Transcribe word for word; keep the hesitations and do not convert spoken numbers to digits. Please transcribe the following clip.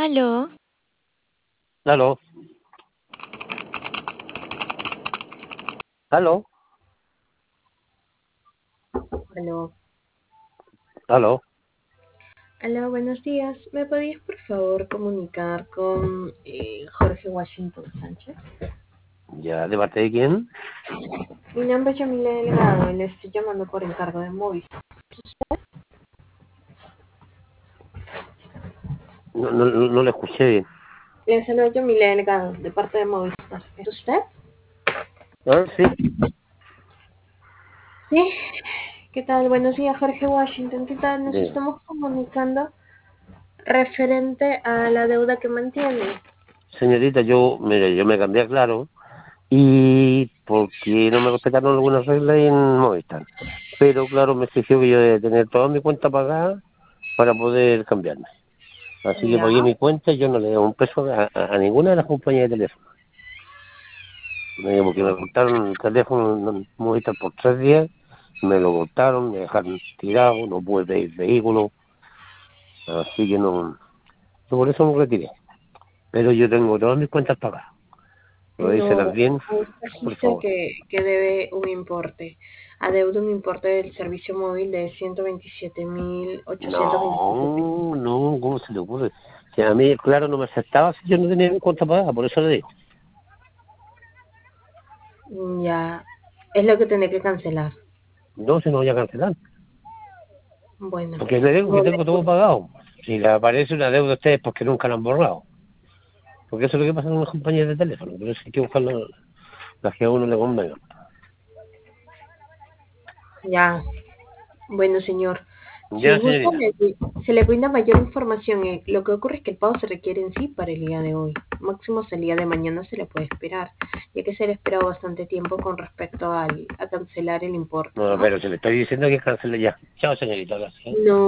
Aló, Aló, aló, Aló, aló. aló, buenos días. ¿Me podías por favor comunicar con eh, Jorge Washington Sánchez? ¿Ya de parte de quién? Mi nombre es Yamile Delgado y le estoy llamando por encargo de Movistar. No, no, no no le escuché bien. Le saludo Yamile Delgado, de parte de Movistar. ¿Es usted? Ah, sí, Sí. ¿Qué tal? Buenos días, Jorge Washington. ¿Qué tal? Nos de- estamos comunicando referente a la deuda que mantiene. señorita, yo, mire, yo me cambié a Claro y porque no me respetaron algunas reglas en Movistar. Pero claro, me exigió que yo debe tener toda mi cuenta pagada para poder cambiarme. Así que Ya. pagué mi cuenta y yo no le doy un peso a, a- a ninguna de las compañías de teléfono. Me, porque me cortaron el teléfono en Movistar por tres días, me lo cortaron, me dejaron tirado, no pude pedir vehículo, así que no, por eso me retiré. Pero yo tengo todas mis cuentas pagadas. Revíselas No, bien, por registra favor. que, que debe un importe. Adeuda un importe del servicio móvil de ciento veintisiete mil ochocientos veintisiete pesos. No, no, ¿cómo se le ocurre? Si a mí, claro, no me aceptaba si yo no tenía mi cuenta pagada, por eso le digo. Ya, es lo que tiene que cancelar. No, se nos vaya a cancelar. Bueno, Porque le digo que no le tengo todo puedo- pagado. Si le aparece una deuda a ustedes, porque nunca la han borrado. Porque eso es lo que pasa con las compañías de teléfono. Pero eso hay que buscar la- las que a uno le convenga. Ya, bueno, señor. Si Ya, gusta, señorita. le- se le brinda mayor información. eh, Lo que ocurre es que el pago se requiere en sí para el día de hoy. Máximo hasta el día de mañana se le puede esperar, ya que se le ha esperado bastante tiempo con respecto al, a cancelar el importe, No, ¿no? pero se le estoy diciendo que cancele ya. Chao, señorita. Gracias. No.